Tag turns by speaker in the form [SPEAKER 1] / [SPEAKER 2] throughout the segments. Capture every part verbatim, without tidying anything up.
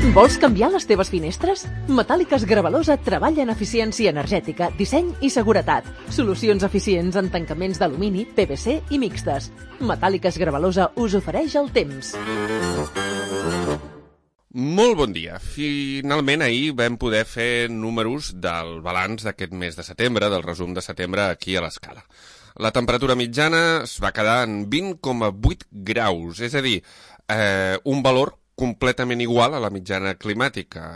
[SPEAKER 1] Vols canviar les teves finestres? Metàl·liques Gravalosa treballa en eficiència energètica, disseny i seguretat. Solucions eficients en tancaments d'alumini, P V C i mixtes. Metàl·liques Gravalosa us ofereix el temps.
[SPEAKER 2] Molt bon dia. Finalment ahir vam poder fer números del balanç d'aquest mes de setembre, del resum de setembre aquí a l'Escala. La temperatura mitjana es va quedar en vint coma vuit graus, és a dir, eh, un valor completament igual a la mitjana climàtica,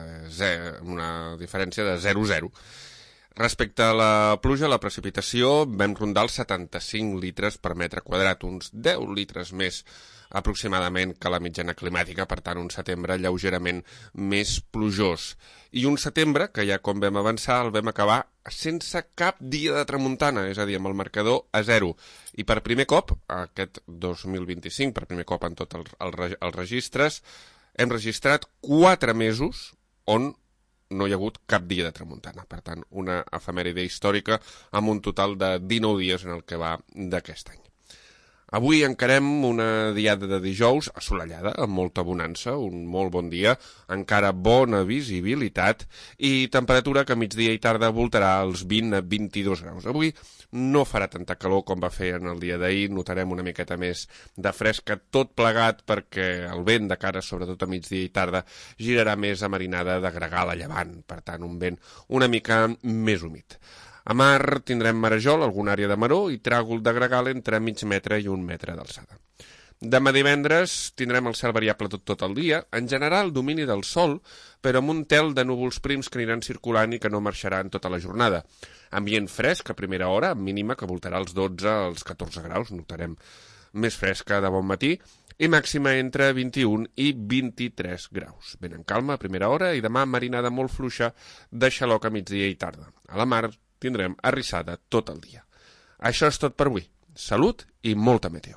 [SPEAKER 2] una diferència de zero coma zero. Respecte a la pluja, la precipitació vam rondar els setanta-cinc litres per metre quadrat, uns deu litres més aproximadament que la mitjana climàtica, per tant un setembre lleugerament més plujós. I un setembre que ja com vam avançar el vam acabar sense cap dia de tramuntana, és a dir, amb el marcador a zero. I per primer cop, aquest dos mil vint-i-cinc, per primer cop en tots els, els, els registres, hem registrat quatre mesos on no hi ha hagut cap dia de tramuntana. Per tant, una efemèride històrica amb un total de dinou dies en el que va d'aquest any. Avui encarem una diada de dijous assolellada, amb molta bonança, un molt bon dia, encara bona visibilitat i temperatura que a migdia i tarda voltarà als vint a vint-i-dos graus. Avui no farà tanta calor com va fer en el dia d'ahir, notarem una miqueta més de fresca, tot plegat perquè el vent de cara, sobretot a migdia i tarda, girarà més a marinada de gregal a llevant, per tant un vent una mica més humit. A mar tindrem marejol, alguna àrea de maror i tràgol de gregal entre mig metre i un metre d'alçada. Demà divendres tindrem el cel variable tot, tot el dia, en general domini del sol, però amb un tel de núvols prims que aniran circulant i que no marxaran tota la jornada. Ambient fresc a primera hora, mínima que voltarà als dotze als catorze graus, notarem més fresca de bon matí, i màxima entre vint-i-un i vint-i-tres graus. Ben en calma a primera hora i demà marinada molt fluixa de xaloc a migdia i tarda. A la mar tindrem arrissada tot el dia. Això és tot per avui. Salut i molta meteo.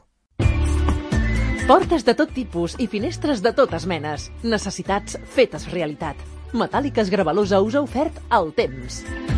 [SPEAKER 1] Portes de tot tipus i finestres de totes menes. Necessitats fetes realitat. Metàl·liques Gravalosa us ha ofert el temps.